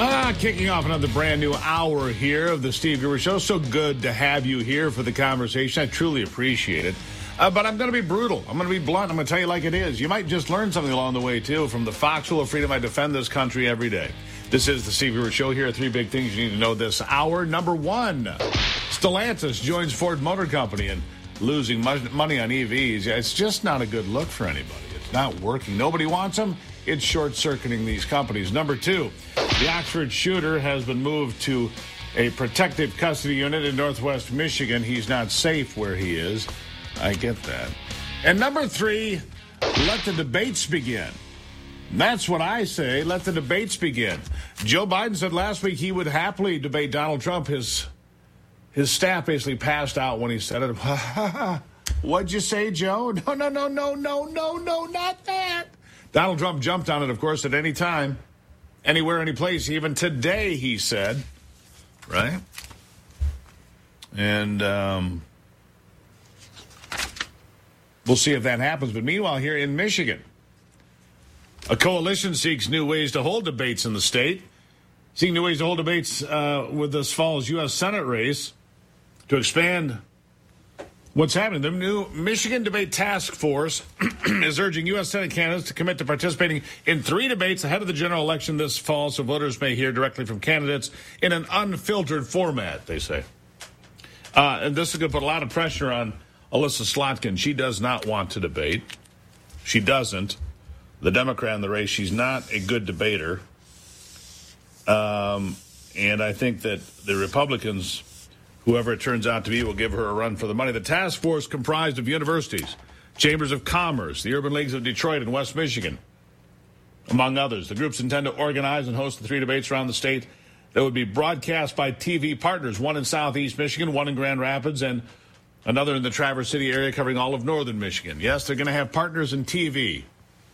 Kicking off another brand new hour here of the Steve Gruber Show. So good to have you here for the conversation. I truly appreciate it. But I'm going to be brutal. I'm going to be blunt. I'm going to tell you like it is. You might just learn something along the way, too. From the foxhole of freedom, I defend this country every day. This is the Steve Gruber Show. Here are three big things you need to know this hour. Number one, Stellantis joins Ford Motor Company in losing money on EVs. Yeah, it's just not a good look for anybody. It's not working. Nobody wants them. It's short-circuiting these companies. Number two, the Oxford shooter has been moved to a protective custody unit in Northwest Michigan. He's not safe where he is. I get that. And number three, let the debates begin. That's what I say. Let the debates begin. Joe Biden said last week he would happily debate Donald Trump. His staff basically passed out when he said it. What'd you say, Joe? No, not that. Donald Trump jumped on it, of course, at any time, anywhere, any place, even today, he said. Right? And we'll see if that happens. But meanwhile, here in Michigan, a coalition seeks new ways to hold debates in the state. Seeking new ways to hold debates with this fall's U.S. Senate race to expand what's happening. The new Michigan Debate Task Force is urging U.S. Senate candidates to commit to participating in 3 debates ahead of the general election this fall so voters may hear directly from candidates in an unfiltered format, they say. And this is going to put a lot of pressure on Alyssa Slotkin. She does not want to debate. She doesn't. The Democrat in the race, she's not a good debater. And I think that the Republicans, whoever it turns out to be, will give her a run for the money. The task force comprised of universities, chambers of commerce, the urban leagues of Detroit and West Michigan, among others. The groups intend to organize and host the 3 debates around the state that would be broadcast by TV partners, one in Southeast Michigan, one in Grand Rapids, and another in the Traverse City area covering all of northern Michigan. Yes, they're going to have partners in TV.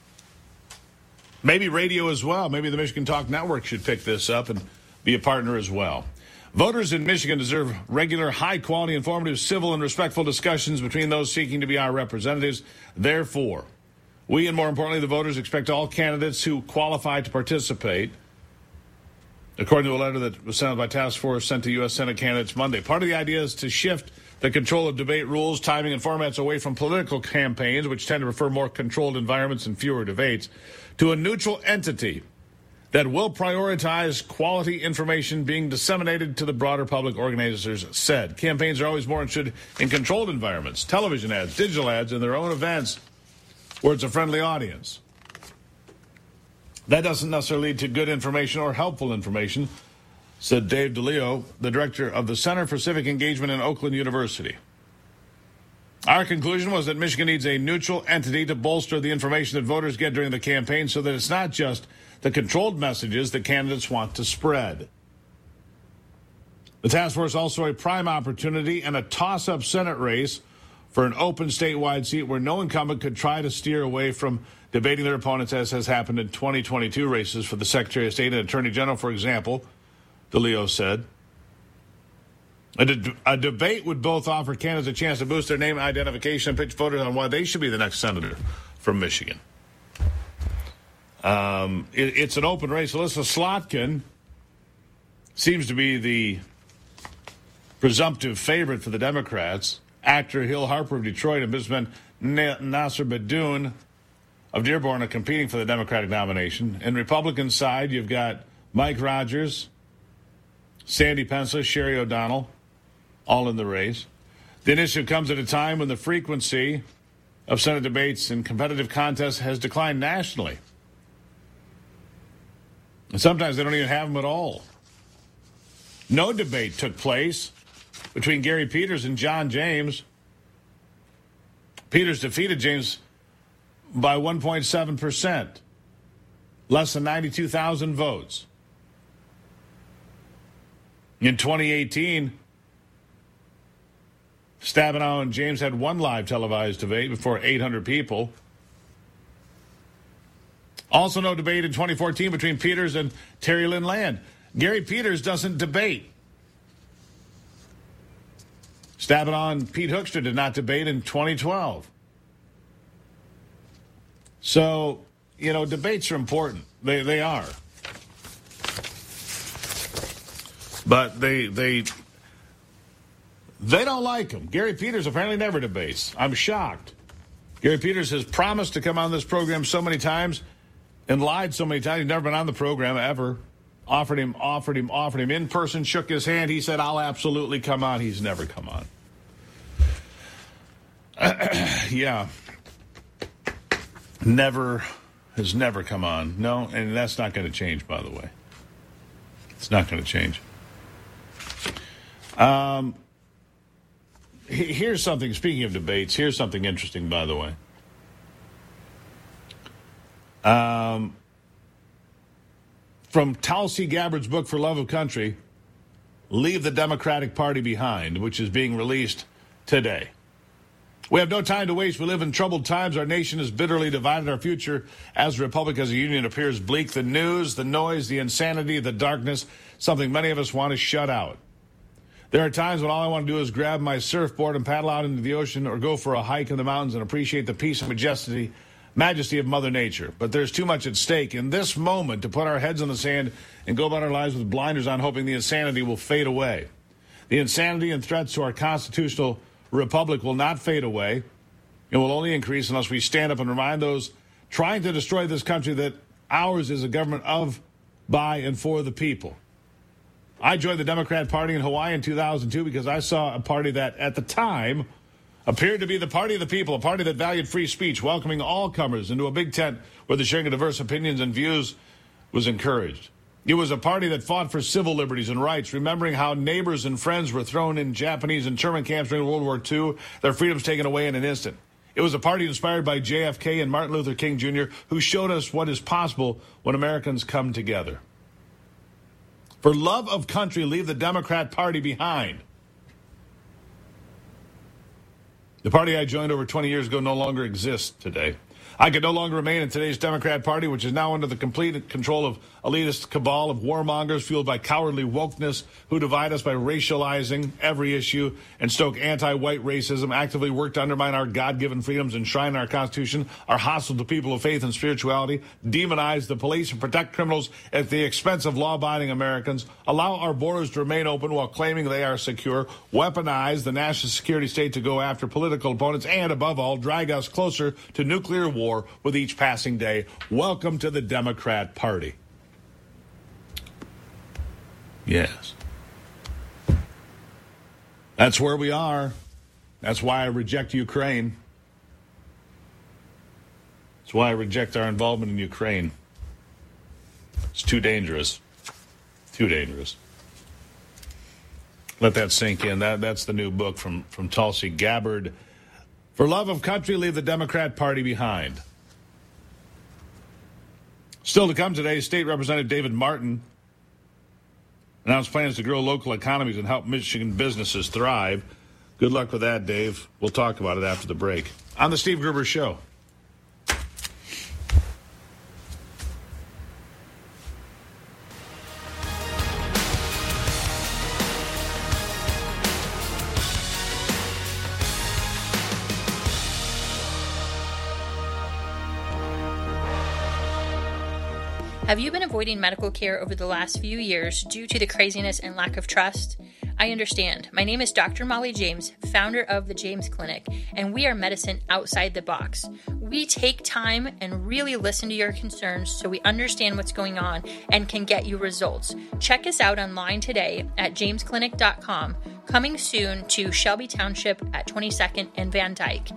Maybe radio as well. Maybe the Michigan Talk Network should pick this up and be a partner as well. Voters in Michigan deserve regular, high-quality, informative, civil, and respectful discussions between those seeking to be our representatives. Therefore, we, and more importantly, the voters, expect all candidates who qualify to participate, according to a letter that was sent by Task Force sent to U.S. Senate candidates Monday. Part of the idea is to shift the control of debate rules, timing, and formats away from political campaigns, which tend to prefer more controlled environments and fewer debates, to a neutral entity that will prioritize quality information being disseminated to the broader public, organizers said. Campaigns are always more interested in controlled environments, television ads, digital ads, and their own events where it's a friendly audience. That doesn't necessarily lead to good information or helpful information, said Dave DeLeo, the director of the Center for Civic Engagement in Oakland University. Our conclusion was that Michigan needs a neutral entity to bolster the information that voters get during the campaign so that it's not just the controlled messages that candidates want to spread. The task force also a prime opportunity and a toss-up Senate race for an open statewide seat where no incumbent could try to steer away from debating their opponents, as has happened in 2022 races for the Secretary of State and Attorney General, for example, DeLeo said. A debate would both offer candidates a chance to boost their name identification and pitch voters on why they should be the next senator from Michigan. It's an open race. Alyssa Slotkin seems to be the presumptive favorite for the Democrats. Actor Hill Harper of Detroit and businessman Nasser Badoun of Dearborn are competing for the Democratic nomination. In Republican side, you've got Mike Rogers, Sandy Pensler, Sherry O'Donnell, all in the race. The initiative comes at a time when the frequency of Senate debates and competitive contests has declined nationally. And sometimes they don't even have them at all. No debate took place between Gary Peters and John James. Peters defeated James by 1.7%, less than 92,000 votes. In 2018, Stabenow and James had one live televised debate before 800 people. Also no debate in 2014 between Peters and Terry Lynn Land. Gary Peters doesn't debate. Stabenow and Pete Hoekstra did not debate in 2012. So, debates are important. They are. But they don't like him. Gary Peters apparently never debates. I'm shocked. Gary Peters has promised to come on this program so many times and lied so many times. He's never been on the program ever. Offered him in person, shook his hand. He said, I'll absolutely come on. He's never come on. Yeah. Has never come on. No, and that's not going to change, by the way. It's not going to change. Here's something, speaking of debates, here's something interesting, by the way. From Tulsi Gabbard's book, For Love of Country, Leave the Democratic Party Behind, which is being released today. We have no time to waste. We live in troubled times. Our nation is bitterly divided. Our future as a republic, as a union, appears bleak. The news, the noise, the insanity, the darkness, something many of us want to shut out. There are times when all I want to do is grab my surfboard and paddle out into the ocean or go for a hike in the mountains and appreciate the peace and majesty of Mother Nature. But there's too much at stake in this moment to put our heads in the sand and go about our lives with blinders on, hoping the insanity will fade away. The insanity and threats to our constitutional republic will not fade away. It will only increase unless we stand up and remind those trying to destroy this country that ours is a government of, by, and for the people. I joined the Democrat Party in Hawaii in 2002 because I saw a party that, at the time, appeared to be the party of the people, a party that valued free speech, welcoming all comers into a big tent where the sharing of diverse opinions and views was encouraged. It was a party that fought for civil liberties and rights, remembering how neighbors and friends were thrown in Japanese and German camps during World War II, their freedoms taken away in an instant. It was a party inspired by JFK and Martin Luther King Jr., who showed us what is possible when Americans come together. For love of country, leave the Democrat Party behind. The party I joined over 20 years ago no longer exists today. I could no longer remain in today's Democrat Party, which is now under the complete control of elitist cabal of warmongers fueled by cowardly wokeness who divide us by racializing every issue and stoke anti-white racism, actively work to undermine our God-given freedoms, enshrine our Constitution, are hostile to people of faith and spirituality, demonize the police and protect criminals at the expense of law-abiding Americans, allow our borders to remain open while claiming they are secure, weaponize the national security state to go after political opponents, and, above all, drag us closer to nuclear war with each passing day. Welcome to the Democrat Party. Yes. That's where we are. That's why I reject Ukraine. That's why I reject our involvement in Ukraine. It's too dangerous. Too dangerous. Let that sink in. That's the new book from Tulsi Gabbard. For love of country, leave the Democrat Party behind. Still to come today, State Representative David Martin announced plans to grow local economies and help Michigan businesses thrive. Good luck with that, Dave. We'll talk about it after the break on the Steve Gruber Show. Have you been avoiding medical care over the last few years due to the craziness and lack of trust? I understand. My name is Dr. Molly James, founder of the James Clinic, and we are medicine outside the box. We take time and really listen to your concerns so we understand what's going on and can get you results. Check us out online today at jamesclinic.com. Coming soon to Shelby Township at 22nd and Van Dyke.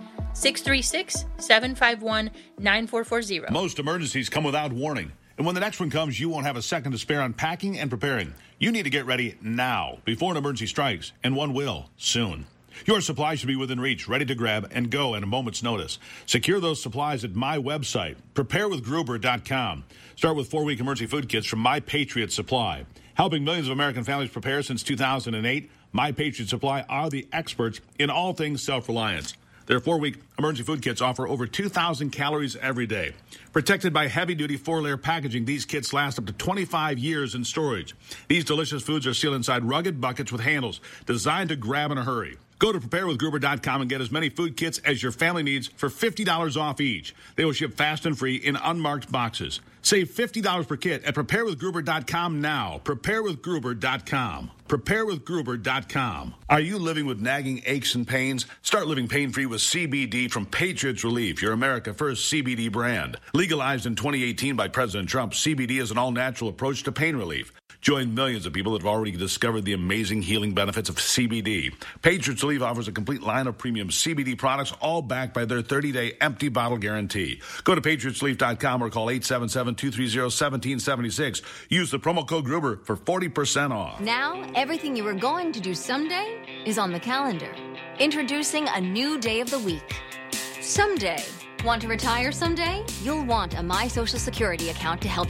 636-751-9440. Most emergencies come without warning. And when the next one comes, you won't have a second to spare on packing and preparing. You need to get ready now, before an emergency strikes, and one will, soon. Your supplies should be within reach, ready to grab and go at a moment's notice. Secure those supplies at my website, preparewithgruber.com. Start with 4-week emergency food kits from My Patriot Supply. Helping millions of American families prepare since 2008, My Patriot Supply are the experts in all things self-reliance. Their 4-week emergency food kits offer over 2,000 calories every day. Protected by heavy-duty 4-layer packaging, these kits last up to 25 years in storage. These delicious foods are sealed inside rugged buckets with handles designed to grab in a hurry. Go to preparewithgruber.com and get as many food kits as your family needs for $50 off each. They will ship fast and free in unmarked boxes. Save $50 per kit at preparewithgruber.com now. Preparewithgruber.com. Preparewithgruber.com. Are you living with nagging aches and pains? Start living pain-free with CBD from Patriots Relief, your America First CBD brand. Legalized in 2018 by President Trump, CBD is an all-natural approach to pain relief. Join millions of people that have already discovered the amazing healing benefits of CBD. Patriots Relief offers a complete line of premium CBD products, all backed by their 30-day empty bottle guarantee. Go to patriotsrelief.com or call 877-230-1776. Use the promo code Gruber for 40% off. Now, everything you were going to do someday is on the calendar. Introducing a new day of the week. Someday. Want to retire someday? You'll want a My Social Security account to help you